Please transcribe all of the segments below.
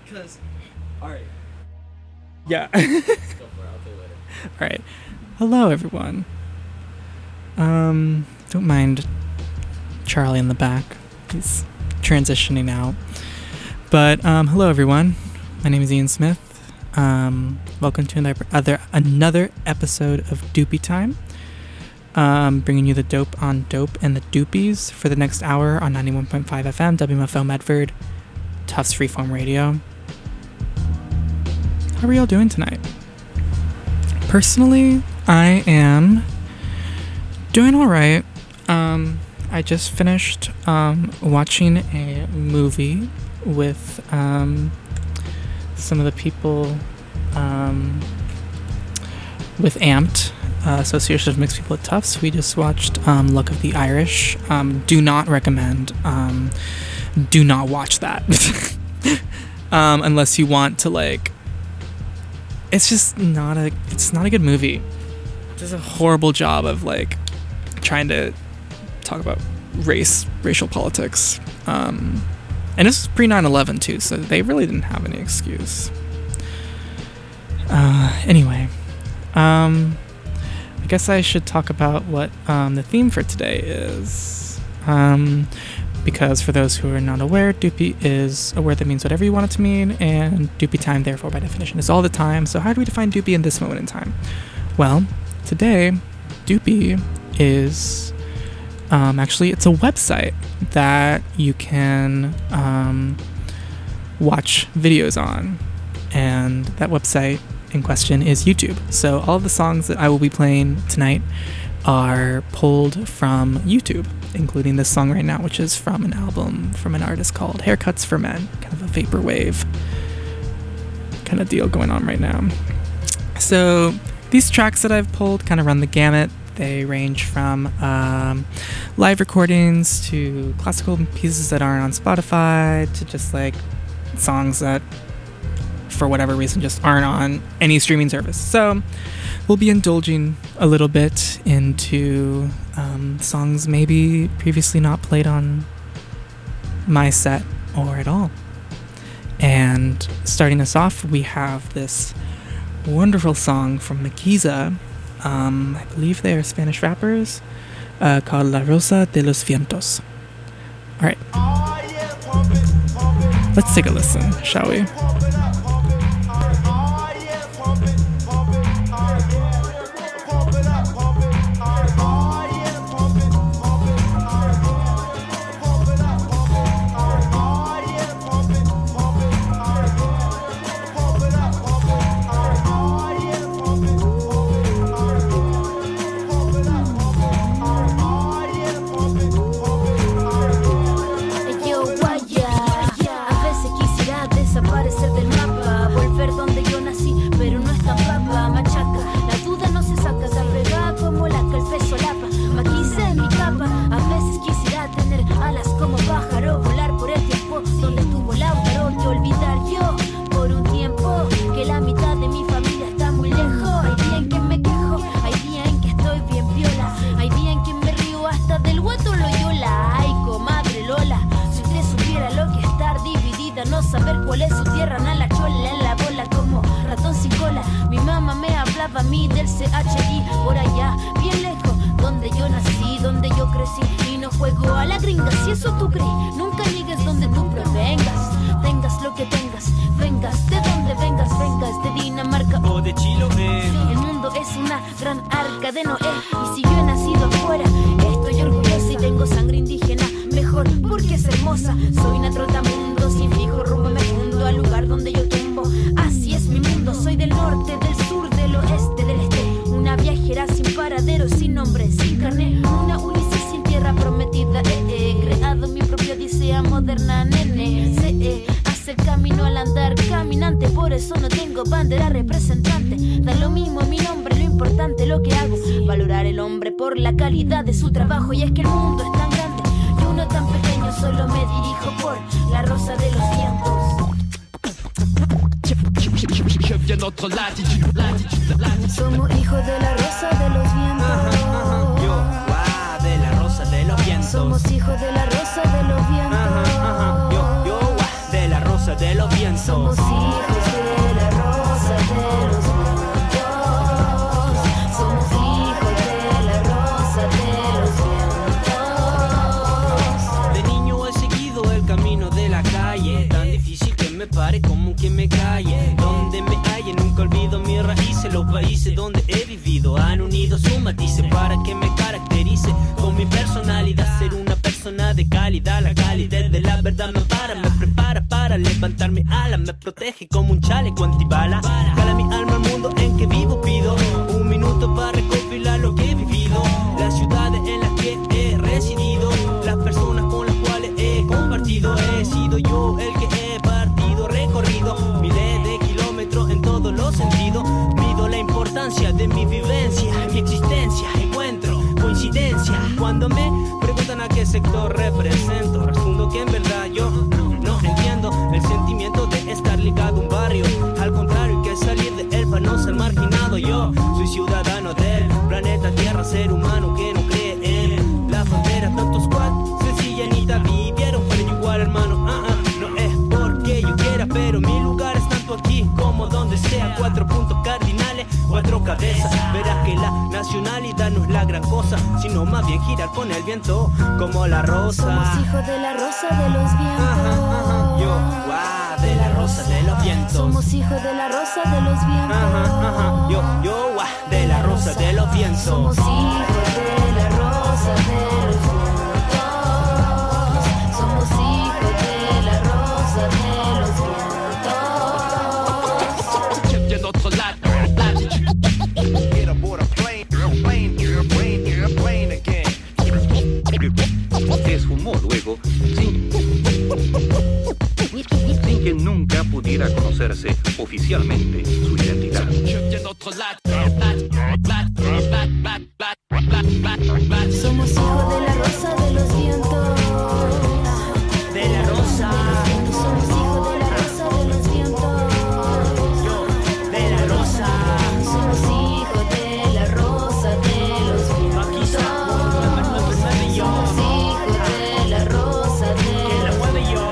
Because, alright. Yeah. Go for it. I'll tell you later. All right. Hello, everyone. Don't mind Charlie in the back. He's transitioning out. But hello, everyone. My name is Ian Smith. Welcome to another episode of Doopy Time. Bringing you the dope on dope and the doopies for the next hour on 91.5 FM, WMFO Medford, Tufts Freeform Radio. How are y'all doing tonight? Personally, I am doing all right. I just finished watching a movie with some of the people with AMPed, Association of Mixed People at Tufts. We just watched Luck of the Irish. Do not recommend. Do not watch that unless you want to like. It's just not a good movie. It does a horrible job of like trying to talk about racial politics. And this is pre 9/11 too, so they really didn't have any excuse. Anyway, I guess I should talk about what the theme for today is. Because for those who are not aware, Doopy is a word that means whatever you want it to mean, and Doopy time, therefore, by definition, is all the time. So how do we define Doopy in this moment in time? Well, today, Doopy is actually, it's a website that you can watch videos on, and that website in question is YouTube. So all of the songs that I will be playing tonight are pulled from YouTube, including this song right now, which is from an album from an artist called Haircuts for Men, kind of a vaporwave kind of deal going on right now. So these tracks that I've pulled kind of run the gamut. They range from live recordings to classical pieces that aren't on Spotify to just like songs that for whatever reason just aren't on any streaming service. So we'll be indulging a little bit into songs maybe previously not played on my set or at all. And starting us off, we have this wonderful song from Maquisa. I believe they are Spanish rappers, called La Rosa de los Vientos. Alright. Let's take a listen, shall we? De su trabajo, y es que el mundo es tan grande y uno tan pequeño, solo me dirijo por la rosa de los vientos. Somos hijos de la rosa de los vientos. De la rosa de los vientos. Somos hijos de la rosa de los vientos. De la rosa de los vientos. Somos matice para que me caracterice con mi personalidad, ser una persona de calidad. La calidez de la verdad me para, me prepara para levantar mi ala, me protege como un chaleco antibala. Cala mi alma al mundo en que vivo, pido un minuto para recopilar lo que he vivido, las ciudades en las que he residido, las personas con las cuales he compartido. He sido yo el que he partido, recorrido miles de kilómetros en todos los sentidos. Mido la importancia de mi vivencia, mi existencia, encuentro coincidencia. Cuando me preguntan a qué sector represento, respondo que en verdad yo no entiendo el sentimiento de estar ligado a un barrio. Al contrario, que salir de él para no ser marginado. Yo soy ciudadano del planeta Tierra, ser humano que no cree en la frontera. Tantos squad, sencillanita vivieron, pero yo igual, hermano. No es porque yo quiera, pero mi lugar es tanto aquí como donde sea. 4 puntos cardinales, 4 cabezas. Verás que la nacionalidad no es la gran cosa, sino más bien girar con el viento como la rosa. Somos hijos de la rosa de los vientos. Yo, de la rosa de los vientos. Somos hijos de la rosa de los vientos. Yo, de la rosa de los vientos. Somos hijos de la rosa de los vientos. Somos hijos de la rosa de los vientos. Get aboard a plane again. Se esfumó luego sin que nunca pudiera conocerse oficialmente su identidad. Somos hijos de la rosa de los vientos. De la rosa. Somos hijos de la rosa de los vientos. Yo, de la rosa. Somos hijos de la rosa de los vientos. Aquí está, yo. Somos hijos de la rosa de Que la mueve yo.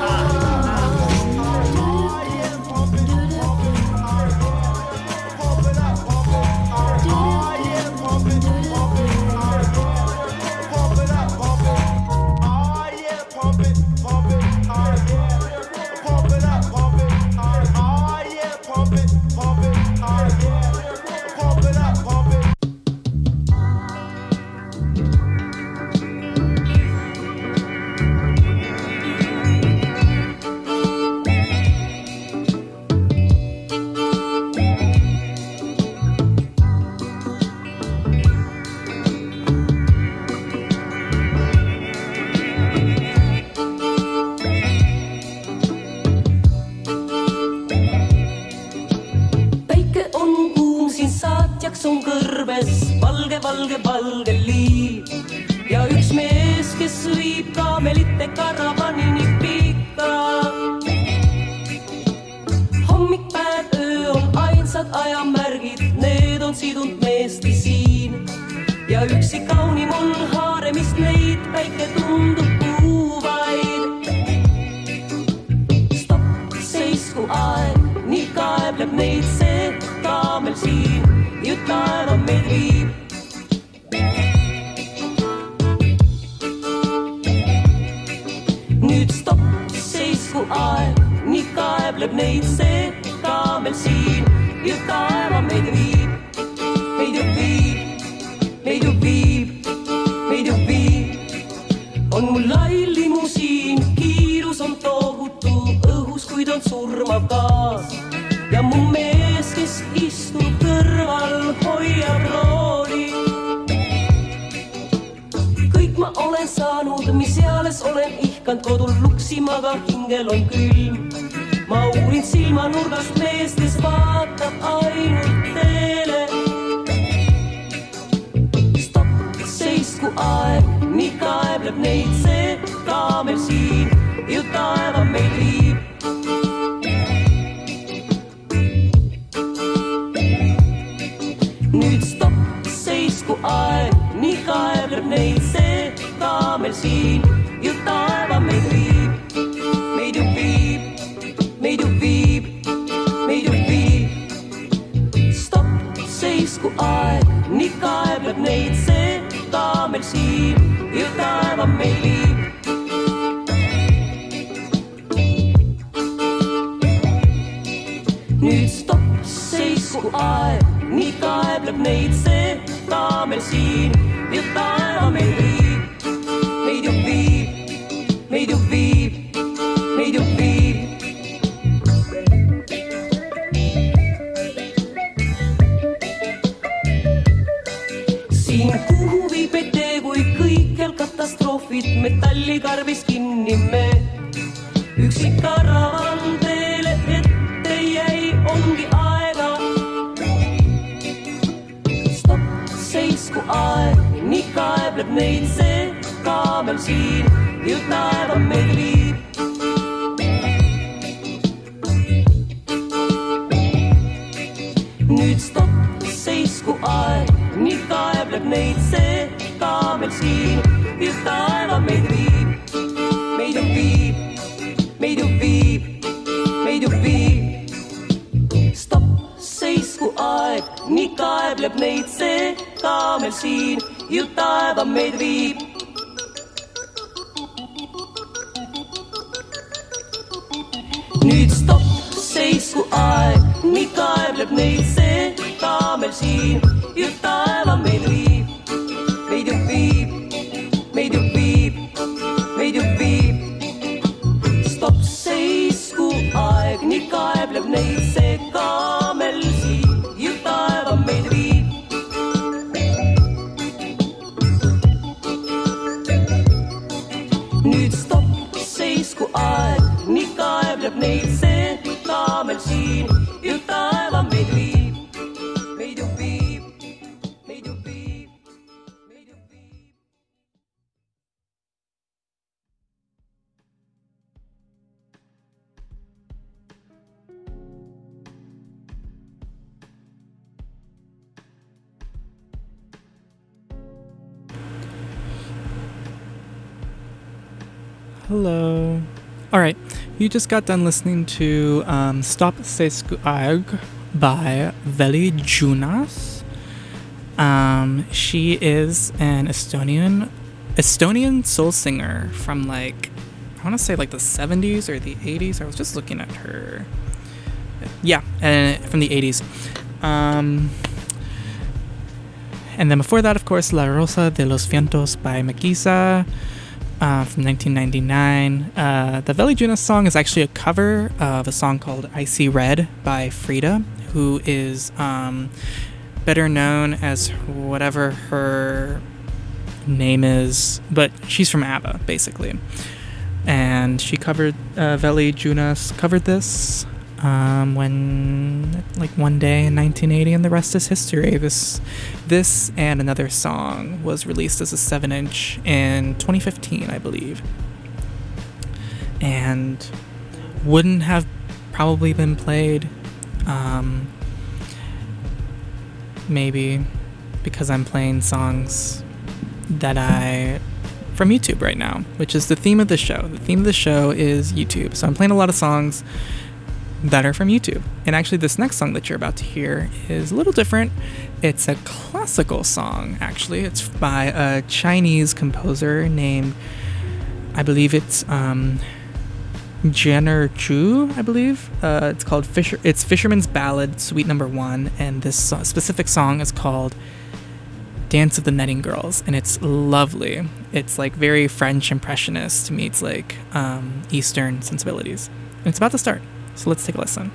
Sun kõrves valge, valge, valge liiv ja üks mees, kes viib kaamelite karavanini pikka. Hommik, päev, öö on ainsad ajamärgid, need on sidunud meesti siin ja üksi kaunim on haaremist neid, päike tundub kuuvaid. Stopp, seisku aeg, nii kaebleb neid see kaamel siin. Jõud taeva meid viib. Nüüd stopp, seisku aeg, nii kaebleb neid see kaamel siin. Jõud taeva meid viib. Meid ju viib, meid ju viib, meid ju viib. On mul lai limusiin, kiirus on tohutu õhus, kuid on surmav gaas. Ja mu mees, kes istub kõrval, hoiab rooli. Kõik ma olen saanud, mis eales olen ihkand kodul luksima, aga hingel on külm. Ma uurin silmanurgast meest, kes vaatab ainult teele. Stopp, seisku aeg, nii kaebleb neid see kaamel siin, ju taeva meid viib. Nüüd stopp, seisku aeg, nii kaebleb neid see kaamel siin, ju taeva meid viib. Meid ju viib, meid ju viib, meid ju viib. Stopp, seisku aeg, nii kaebleb neid see kaamel siin, ju taeva meid viib. Nüüd stopp, seisku aeg, nii kaebleb neid see ka meil siin ja taeva meid viib, meid ju viib, meid ju viib, meid ju viib. Siin kuhu viib meid tee, kui kõikjal katastroofid metallikarvis kinni me üksik karavan teele ette jäi, ongi aega. Stopp, seisku aeg, nii kaebleb neid see ka meil siin ju taeva meid viib. Nüüd stopp, seisku aeg, nii kaebleb neid see ka meil siin ju taeva meid viib, meid ju viib, meid ju viib, meid ju viib. Stopp, seisku aeg, nii kaebleb neid see ka meil siin ju taeva meid viib. Nüüd stopp, seisku aeg, nii kaebleb neid see ka meil siin ju taeva meid viib, meid ju viib, meid ju viib, meid ju viib. Stopp, seisku aeg, nii kaebleb neid see ka meil siin ju taeva meid viib. Nüüd stopp, seisku aeg, nii kaebleb neid see ka meil siin ju taeva meid viib, meid ju viib, meid ju viib, meid ju viib. Hello. All right, you just got done listening to Stop Sesku Ag by Veli Junas. She is an Estonian soul singer from like, I want to say like the 70s or the 80s. I was just looking at her. Yeah, from the 80s. And then before that, of course, La Rosa de los Vientos by Mequisa. From 1999. The Veli Junas song is actually a cover of a song called Icy Red by Frida, who is better known as whatever her name is, but she's from ABBA, basically. And she covered, Veli Junas covered this when, like, one day in 1980, and the rest is history. This and another song was released as a 7-inch in 2015, I believe, and wouldn't have probably been played, maybe because I'm playing songs that from YouTube right now, which is the theme of the show. The theme of the show is YouTube, so I'm playing a lot of songs that are from YouTube. And actually this next song that you're about to hear is a little different. It's a classical song, actually. It's by a Chinese composer named, I believe it's Jenner Chu, I believe. It's called Fisherman's Ballad, Suite Number 1, and this specific song is called Dance of the Netting Girls, and it's lovely. It's like very French impressionist meets like Eastern sensibilities. And it's about to start. So let's take a listen.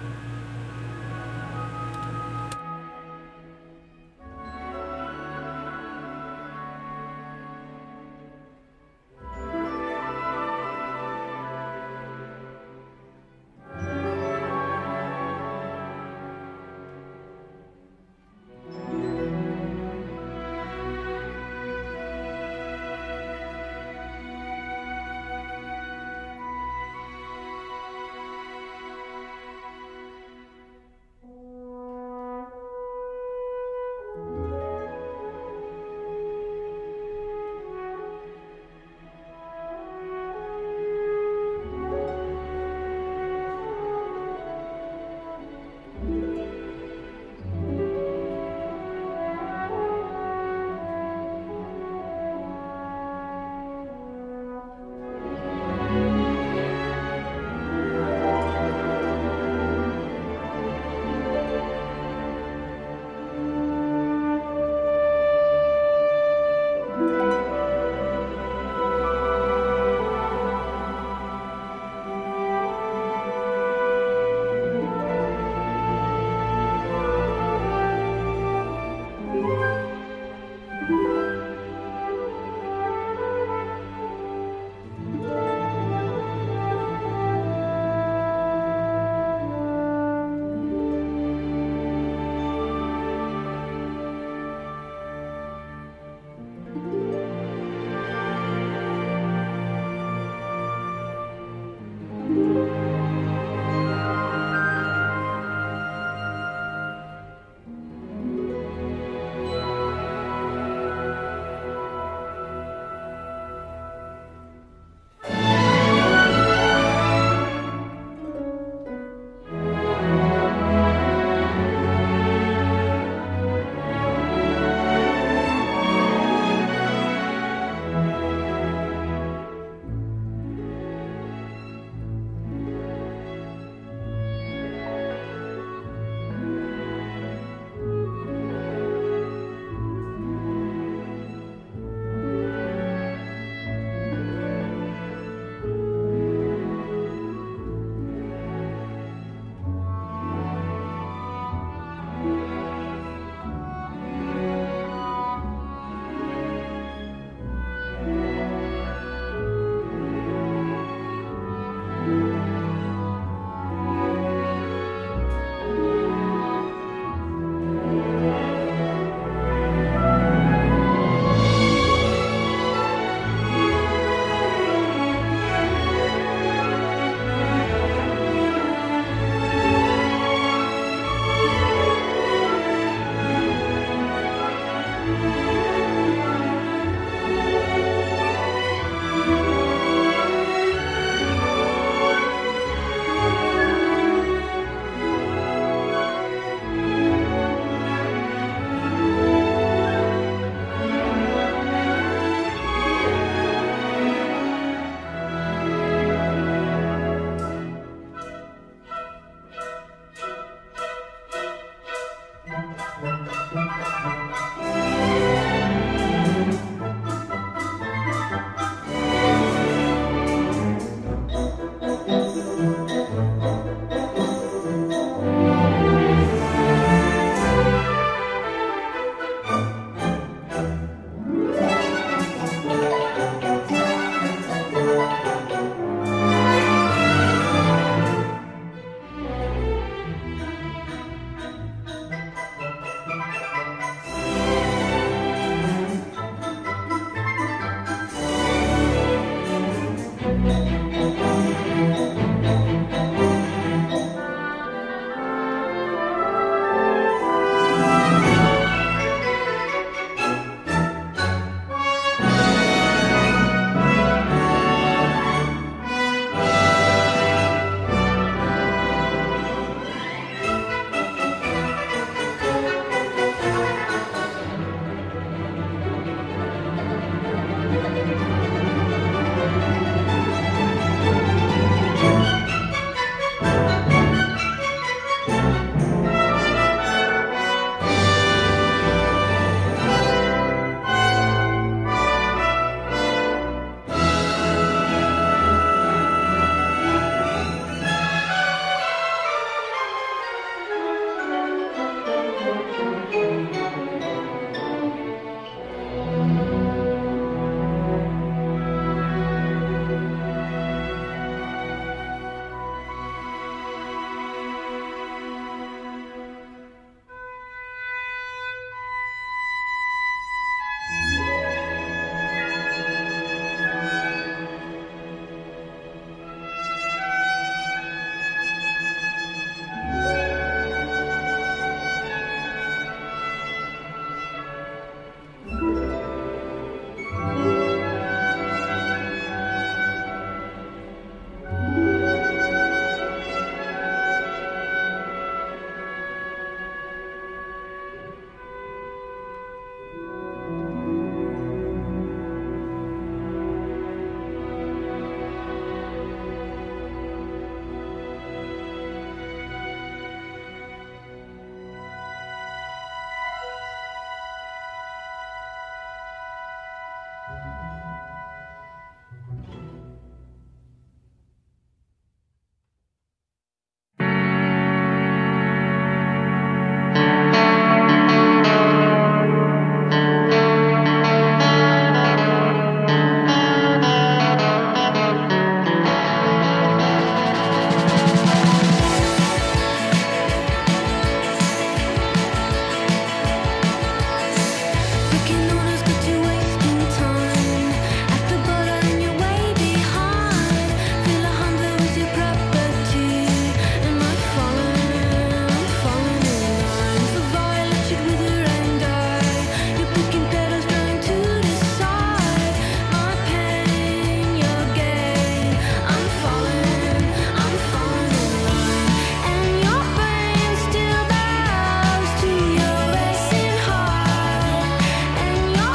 And your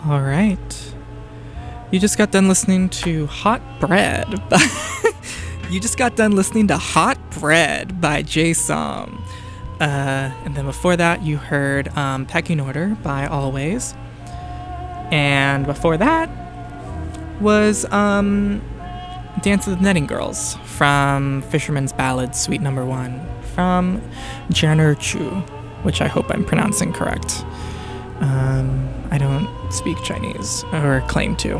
All right. You just got done listening to Hot Bread. You just got done listening to Hot Bread by J-Som. And then before that, you heard Pecking Order by Always. And before that was Dance of the Netting Girls from Fisherman's Ballad, Suite No. 1, from Janner Chu, which I hope I'm pronouncing correct. I don't speak Chinese, or claim to.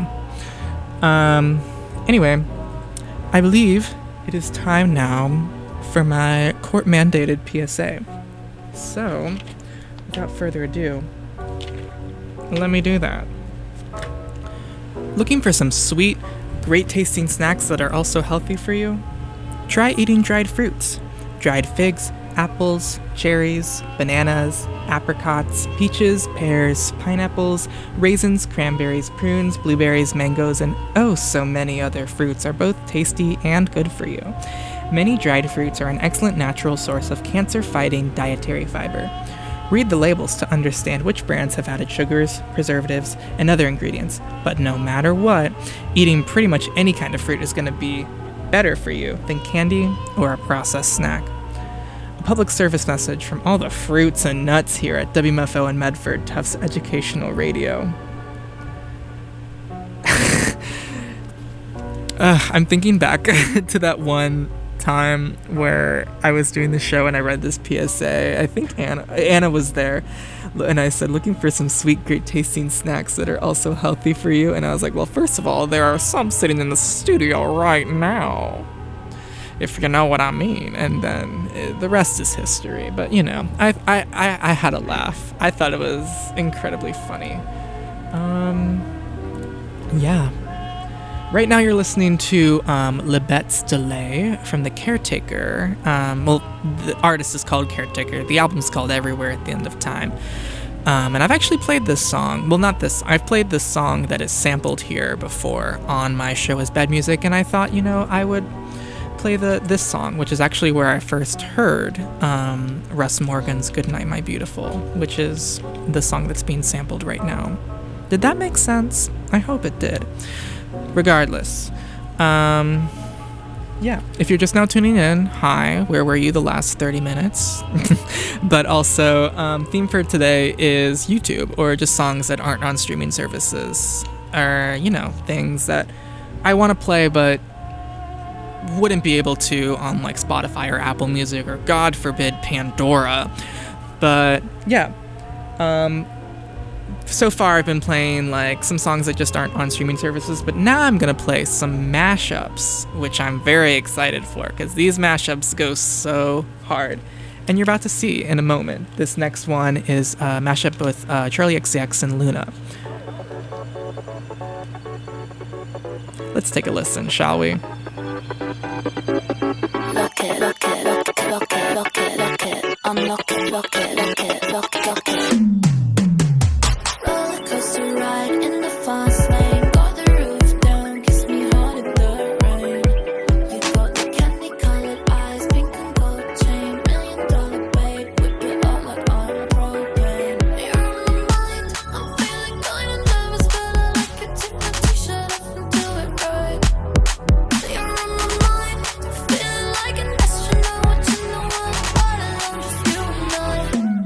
Anyway, I believe it is time now for my court-mandated PSA. So, without further ado, let me do that. Looking for some sweet, great-tasting snacks that are also healthy for you? Try eating dried fruits. Dried figs, apples, cherries, bananas, apricots, peaches, pears, pineapples, raisins, cranberries, prunes, blueberries, mangoes, and oh so many other fruits are both tasty and good for you. Many dried fruits are an excellent natural source of cancer-fighting dietary fiber. Read the labels to understand which brands have added sugars, preservatives, and other ingredients, but no matter what, eating pretty much any kind of fruit is going to be better for you than candy or a processed snack. Public service message from all the fruits and nuts here at WMFO in Medford, Tufts Educational Radio. I'm thinking back to that one time where I was doing the show and I read this PSA. I think Anna was there, and I said, looking for some sweet, great tasting snacks that are also healthy for you. And I was like, well, first of all, there are some sitting in the studio right now, if you know what I mean. And then the rest is history. But you know, I had a laugh. I thought it was incredibly funny. Yeah. Right now you're listening to Le Bet's Delay from The Caretaker. Well, the artist is called Caretaker. The album's called Everywhere at the End of Time. And I've actually played this song. Well, not this. I've played this song that is sampled here before on my show as Bad Music, and I thought, you know, I would play this song, which is actually where I first heard Russ Morgan's Goodnight My Beautiful, which is the song that's being sampled right now. Did that make sense? I hope it did. Regardless, yeah, if you're just now tuning in, hi, where were you the last 30 minutes? But also, theme for today is YouTube, or just songs that aren't on streaming services, or, you know, things that I want to play but wouldn't be able to on, like, Spotify or Apple Music, or God forbid, Pandora. But, yeah, so far I've been playing like some songs that just aren't on streaming services, but now I'm gonna play some mashups, which I'm very excited for, because these mashups go so hard, and you're about to see in a moment. This next one is a mashup with Charlie XCX and Luna. Let's take a listen, shall we? Lock it, lock it, lock it, lock it, lock it, lock it. Unlock it, lock it, lock it, lock it, lock it. Roller coaster ride in the fast lane. Got the roof down, kiss me hard in the rain. You got the candy colored eyes, pink and gold chain. $1 million babe, whip it up like I'm propane. You're on my mind, I'm feeling kinda nervous, but I like it. Take my t-shirt off and do it right. You're on my mind, feeling like an astronaut, watching the world fly along, just you and I.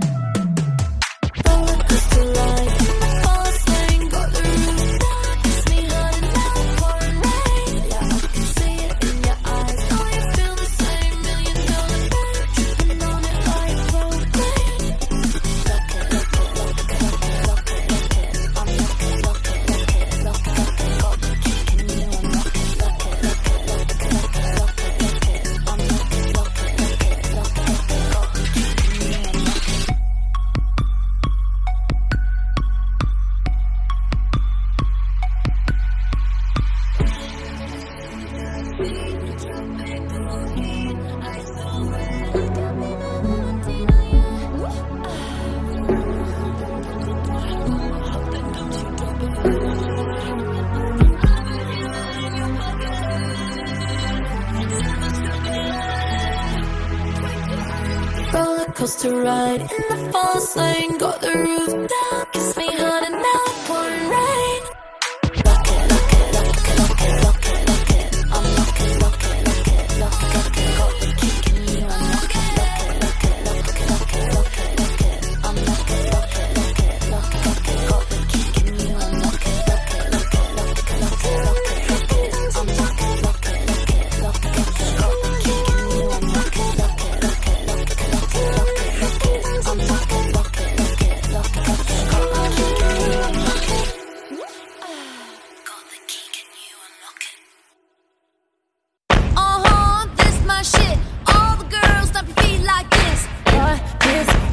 Roller coaster ride in the fast lane, got the roof down, kiss me hard and now pouring rain. Yeah, I can see it in your eyes, know you feel the same. $1 million babe, tripping on it like propane. Lock it, lock it, lock it, lock it, lock it, lock it. Unlock it, lock it, lock it, lock it, lock it. Got the key, can you unlock it? Lock it, lock it, lock it, lock it, lock it, lock it. Unlock it, lock it, lock it, lock it, lock it. Got the key, can you unlock it? Roller coaster ride in the fast lane, got the roof down, kiss me hard and now pouring rain.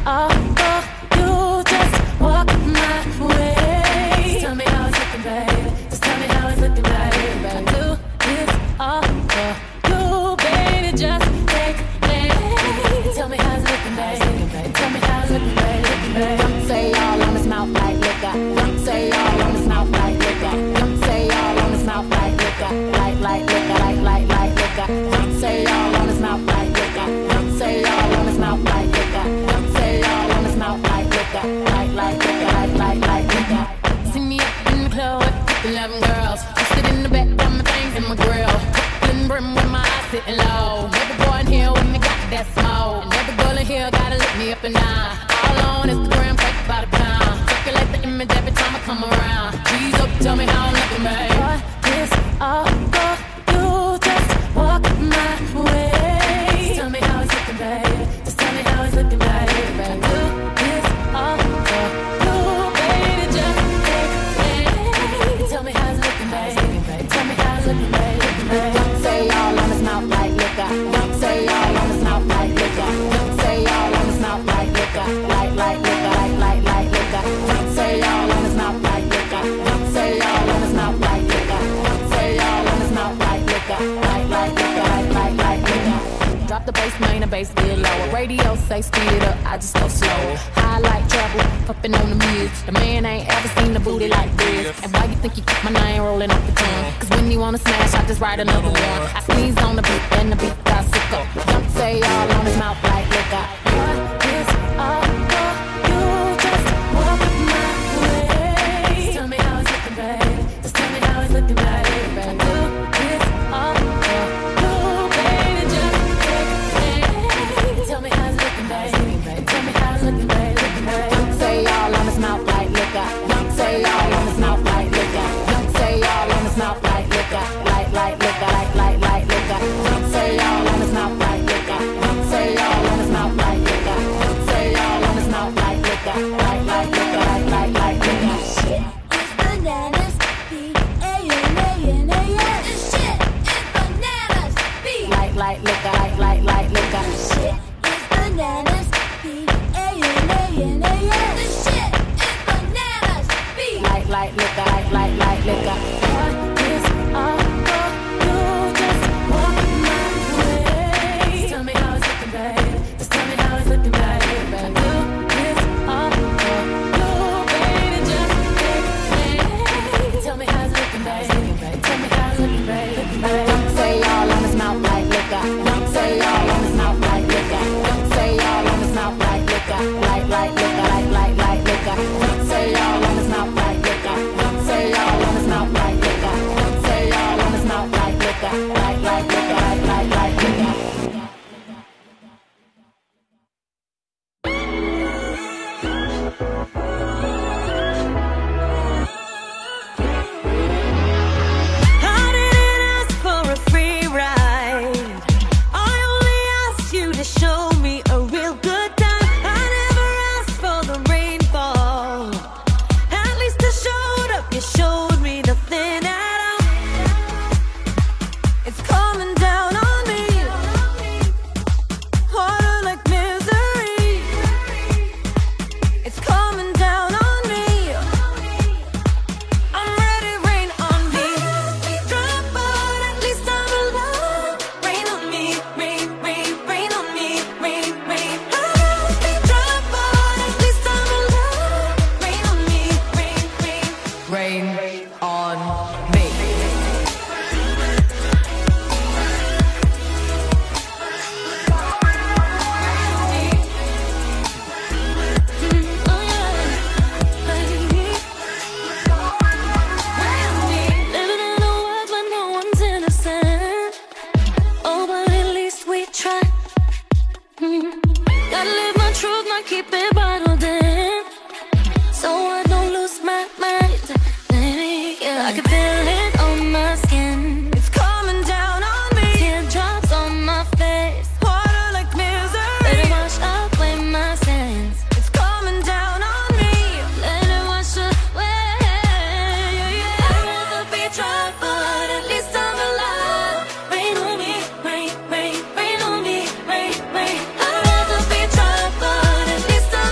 all for you. Just walk my way. Just tell me how it's looking, baby. Just tell me how it's looking, baby. I do this all for you, baby. Just take me. Tell me how it's looking, baby. Tell me how it's looking, baby. Don't say all on his mouth like liquor. Don't say all on his mouth like liquor. Don't say all on his mouth like liquor. Like liquor, like liquor. Don't say all on his mouth like liquor. Don't say all on his mouth like liquor. Don't say all on his mouth like liquor. Like liquor, like liquor. See me up in the club with 11 girls. I sit in the back, got my things in my grill. Brooklyn brim with my eyes sitting low. Every boy in here with me got that smoke. And every girl in here gotta lift me up and down. All on Instagram, fake by the pound. Circulate the image every time I come around. G's up, tell me how I'm looking, babe. What is all for you? Just walk my way. Just tell me how it's looking, baby. Just tell me how it's looking, baby. Do this all for you, baby. Just take me. Tell me how it's looking, baby. Tell me how it's looking, baby. Don't say all on his mouth like liquor. Don't say all on his mouth like liquor. Don't say all on his mouth like liquor. Like liquor, like liquor. Don't say all on his mouth like liquor. Don't say all on his mouth like liquor. Don't say all on his mouth like liquor. Like liquor, like liquor. Drop the bass, main and bass get lower. Radio say speed it up, I just go slower. High like trouble, puffin' on the mid. The man ain't ever seen a booty like this. And why you think you keep my name rolling off the tongue? Cause when you wanna smash, I just write another one. I sneeze on the beat and the beat got sick up. Don't say all on his mouth like liquor. What is all for you? Just walk my way. Just tell me how it's looking, baby. Just tell me how it's looking, baby. Do this all for you, baby. Just take me. Tell me how it's looking, baby. Tell me how it's looking, baby. Don't say all on his mouth like liquor. Don't say all on his mouth like liquor. Don't say all on his mouth like liquor. Like liquor, like liquor. Don't say all on his mouth like liquor. Don't say all on his mouth like liquor. Don't say all on his mouth like liquor. Like liquor, like liquor. Shit is bananas. B-A-N-A-N-A-S. This shit is bananas. Like liquor, like liquor. Shit is bananas. B-A-N-A-N-A-S. This shit is bananas. Like liquor, like liquor. What is all for you? Just walk my way. Just tell me how it's looking, baby. Just tell me how it's looking, baby. Do this all for you, baby. Just take me. Tell me how it's looking, baby. Tell me how it's looking, baby. Don't say all on his mouth like liquor. Don't say all on his mouth like liquor. Don't say all on his mouth like liquor. Like liquor, like liquor. Don't say all on his mouth like liquor. Don't say all on his mouth like liquor. Don't say all on his mouth like liquor. Like liquor, like liquor. I didn't ask for a free ride. I only asked you to show me a real good time. I never asked for the rainfall. At least I showed up. You showed me nothing at all. It's coming down on me. Harder like misery. It's coming down on me. I'm ready, rain on me. Drop, but at least I'm alive. Rain on me, rain, rain, rain on me, rain, rain. I won't be drop, but at least I'm alive. Rain on me, rain, rain, rain on me. Living in a world where no one's innocent. Oh, but at least we try. Gotta live my truth, not keep it bottled in, so I don't lose my mind. Yeah, I can feel it on my skin. It's coming down on me. Teardrops on my face. Harder like misery. Let it wash away my sins. It's coming down on me. Let it wash away. I'd rather be drunk, but at least I'm alive. Rain on me, rain, rain, rain on me, rain, rain. I'd rather be drunk, but at least I'm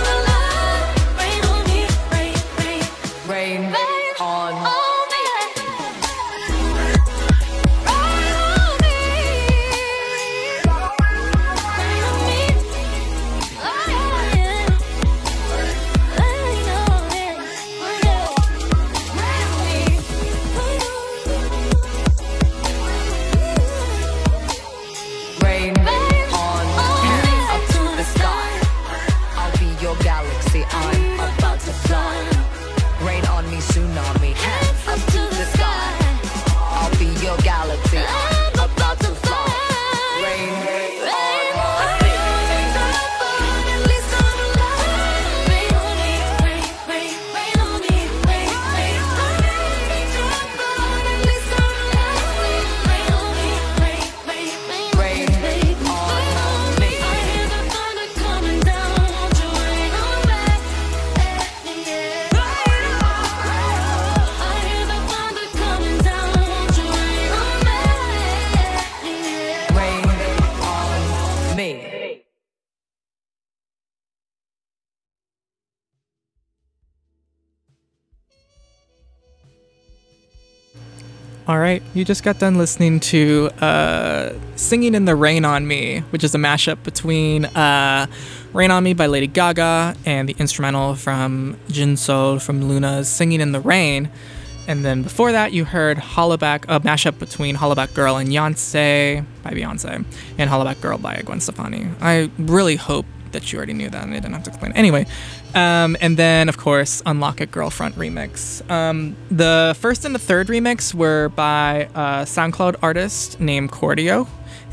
All right, you just got done listening to Singing in the Rain on Me, which is a mashup between Rain on Me by Lady Gaga and the instrumental from Jin Sol from Luna's Singing in the Rain. And then before that, you heard Hollaback, a mashup between Hollaback Girl and Beyonce by Beyonce and Hollaback Girl by Gwen Stefani. I really hope that you already knew that and I didn't have to explain it. Anyway, and then, of course, Unlock It Girlfront remix. The first and the third remix were by a SoundCloud artist named Chordio,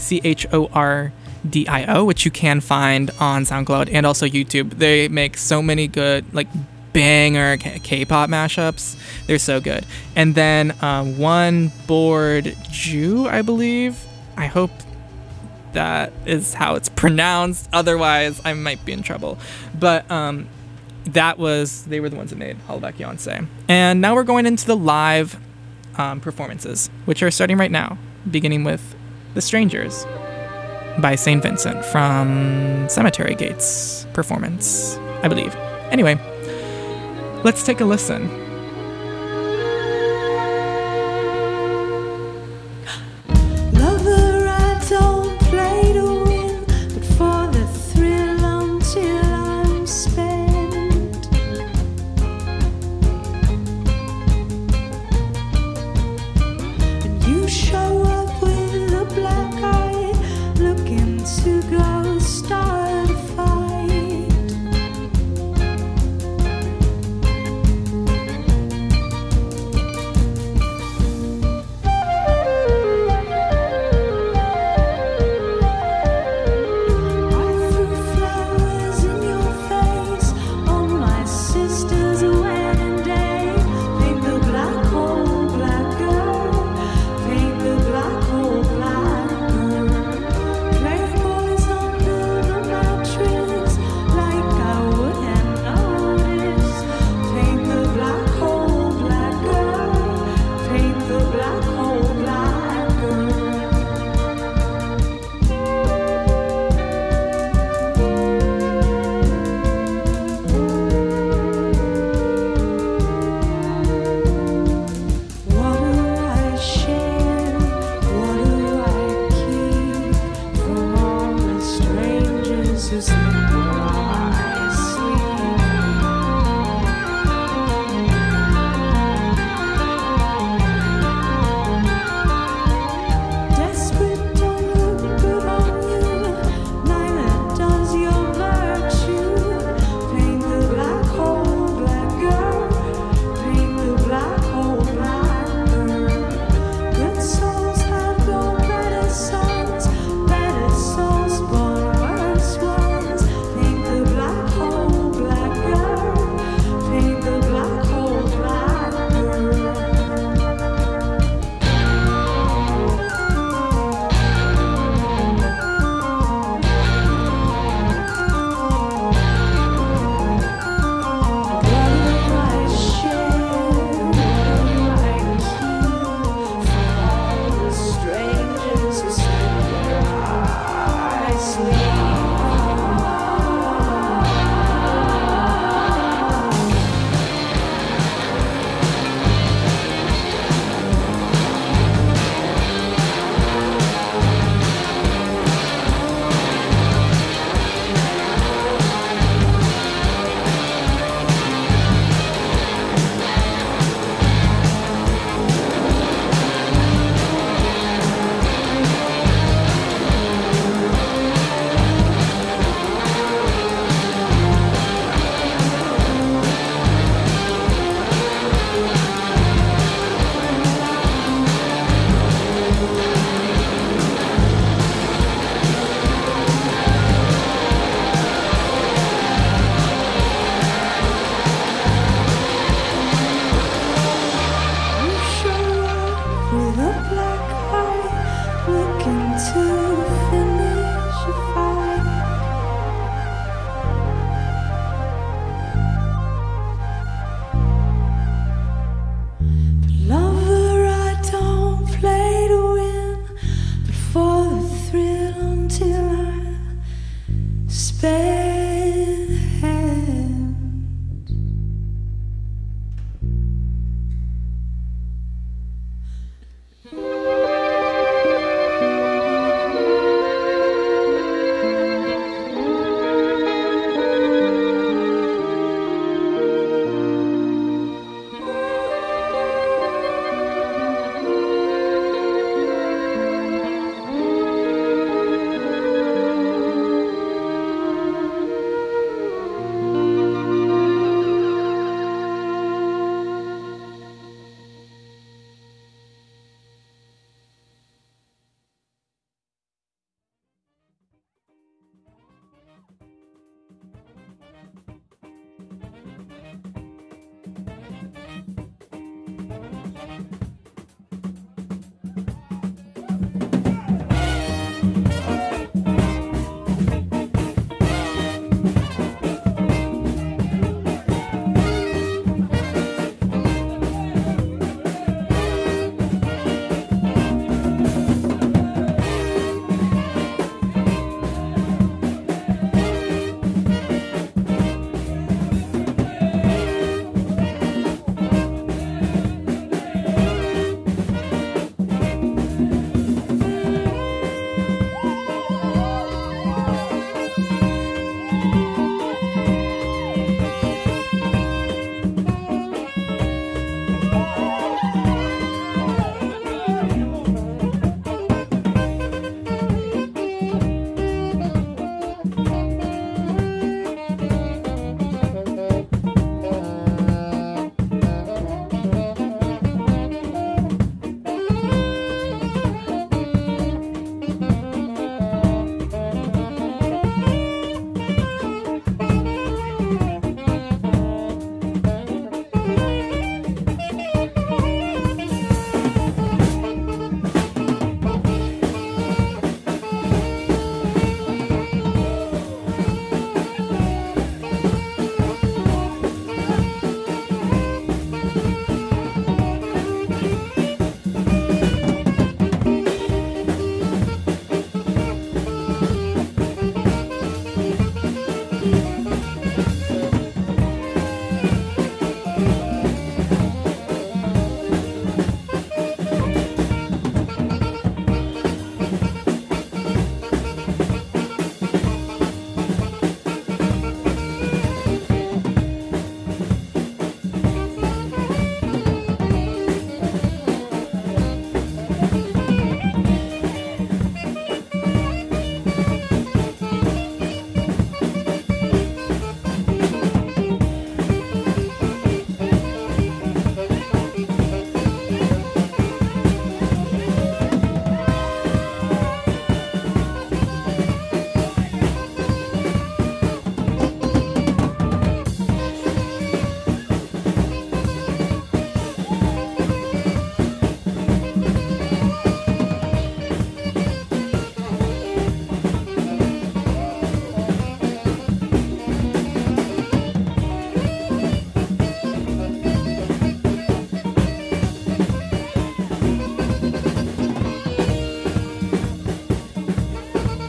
Chordio, which you can find on SoundCloud and also YouTube. They make so many good, like, banger K-pop mashups. They're so good. And then One Board Jew, I believe. I hope that is how it's pronounced. Otherwise, I might be in trouble. But they were the ones that made Hollaback Beyonce. And now we're going into the live performances, which are starting right now, beginning with The Strangers by St. Vincent from Cemetery Gates performance, I believe. Anyway, let's take a listen. Lover, I don't play to win, but for the thrill until I'm spent. And you show up with a black eye, looking to go start a fight.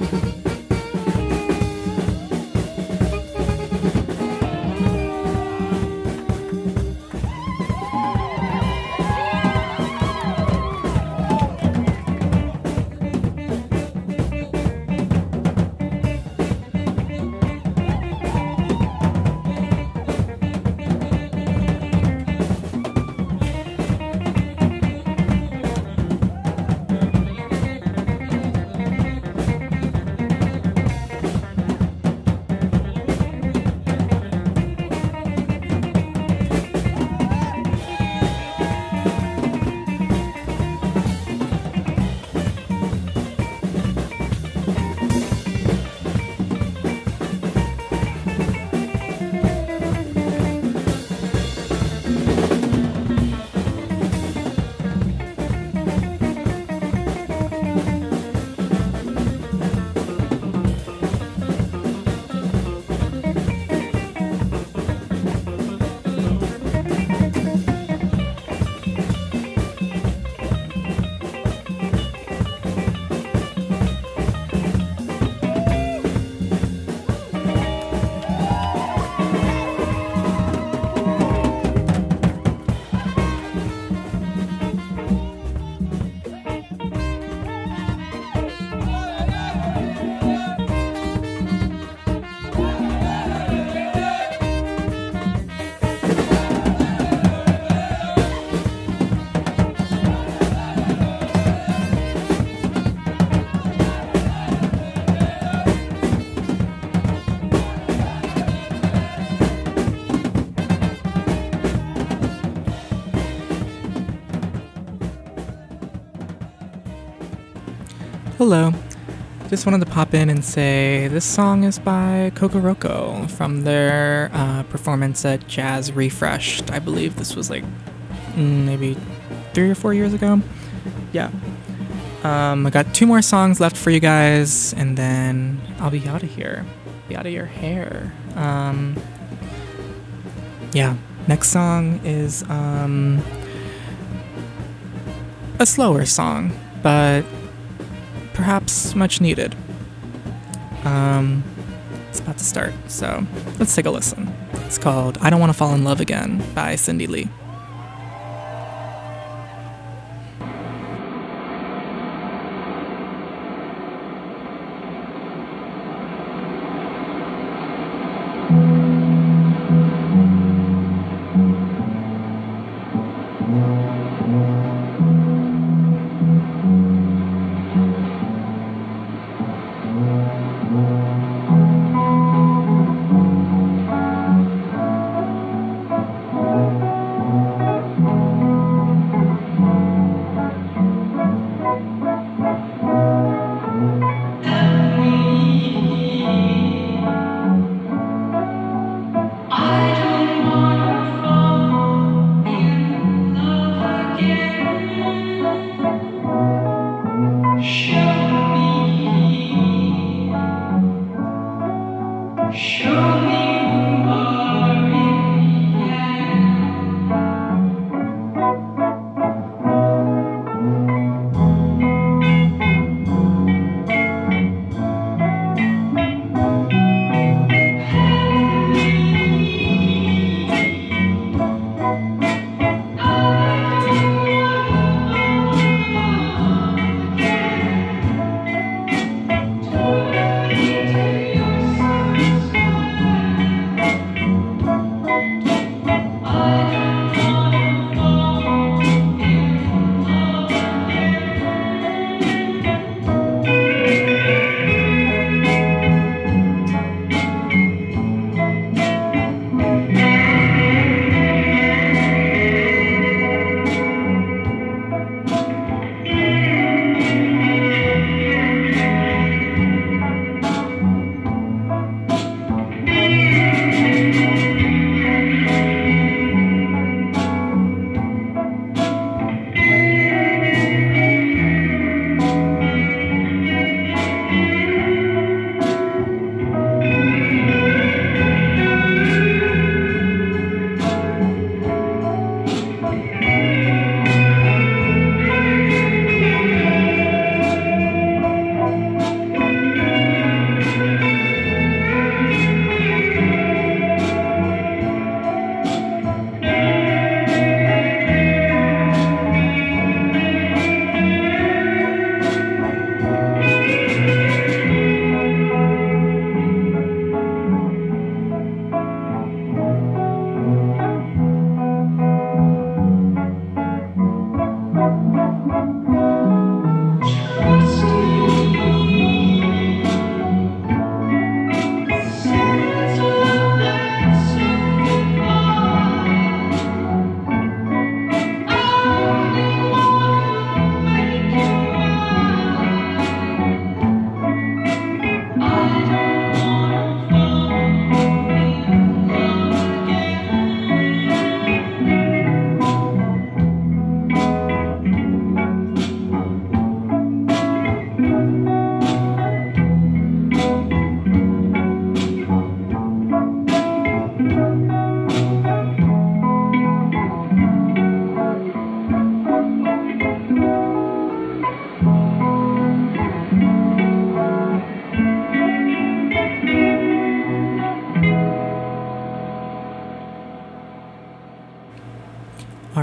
Hello. Just wanted to pop in and say this song is by Kokoroko from their performance at Jazz Refreshed. I believe this was like maybe 3 or 4 years ago. Yeah. I got 2 more songs left for you guys, and then I'll be out of here. Be out of your hair. Yeah. Next song is a slower song, but perhaps much needed. It's about to start, so let's take a listen. It's called I Don't Want to Fall in Love Again by Cindy Lee.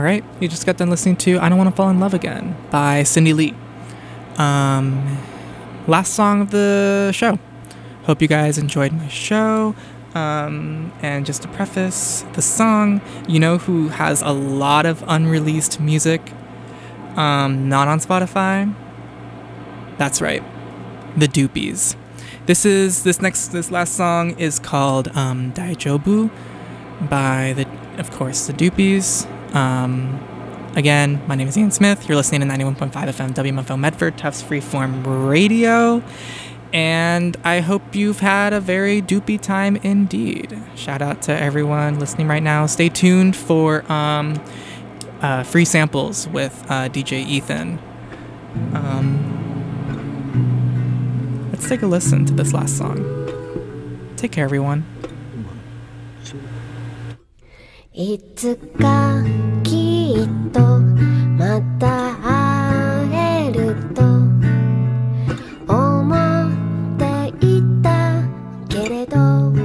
right, you just got done listening to I Don't Want to Fall in Love Again by Cindy Lee. Last song of the show. Hope you guys enjoyed my show. And just to preface the song, you know who has a lot of unreleased music not on Spotify? That's right, the Doopies. This last song is called Daijobu by the Doopies. Again, my name is Ian Smith. You're listening to 91.5 FM WMFO Medford, Tufts Freeform Radio. And I hope you've had a very doopy time indeed. Shout out to everyone listening right now. Stay tuned for free samples with DJ Ethan. Let's take a listen to this last song. Take care, everyone. いつかきっとまた会えると思っていたけれど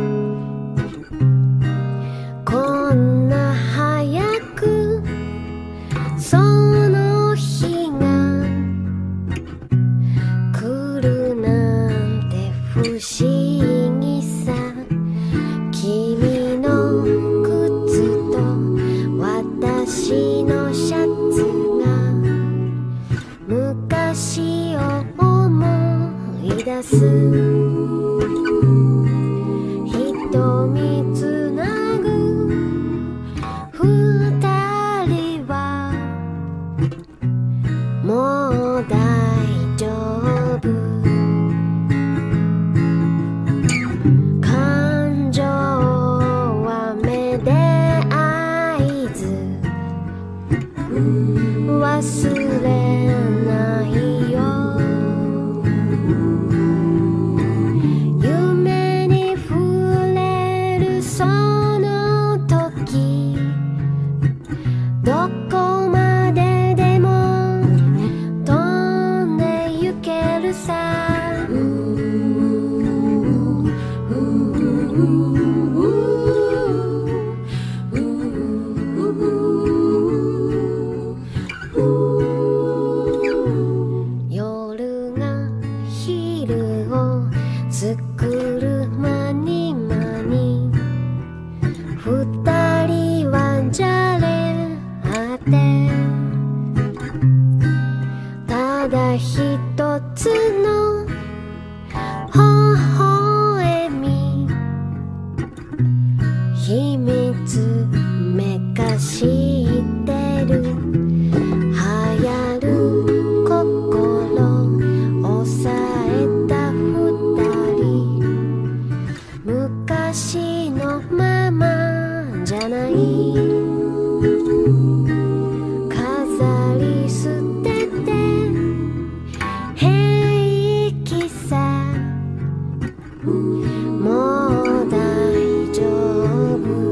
こんな早くその日が来るなんて不思議さ君の靴と私のシャツが昔を思い出す瞳つなぐ二人はもう大丈夫感情は目で合図忘れないよ夢に触れるその時どこまででも飛んでゆけるさ夜が昼を作る間に間に二人はじゃれ合ってただ一つの微笑み秘密めかしてる流行る心抑えた二人昔のままじゃない飾り捨てて平気さもう大丈夫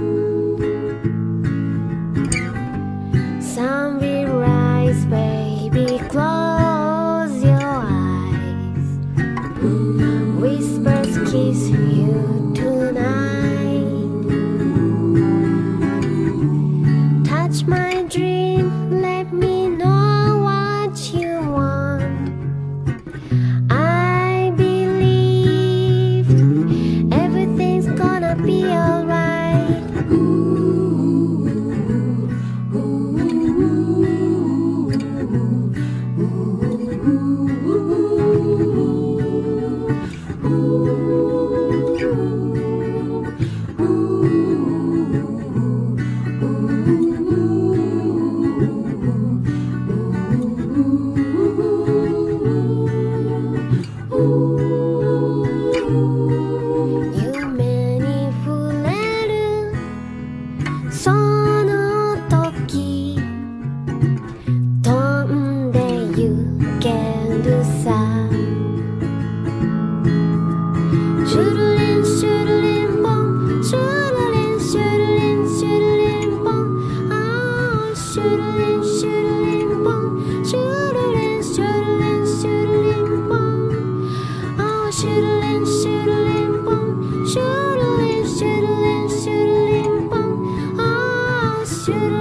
Sun will rise, baby, close your eyes Whispers kiss you tonight Touch my dream, let me know what you want I believe everything's gonna be alright夢に触れるその時飛んでゆけるさシュルリンシュルリンポンシュルリンシュルリンシュルリンポンああシュルリンシュルリンポンシュルリンシュルリンシュルリンポンああシュルリンシュルリンポンシュルリンシュルリンシュルリンポンああシュル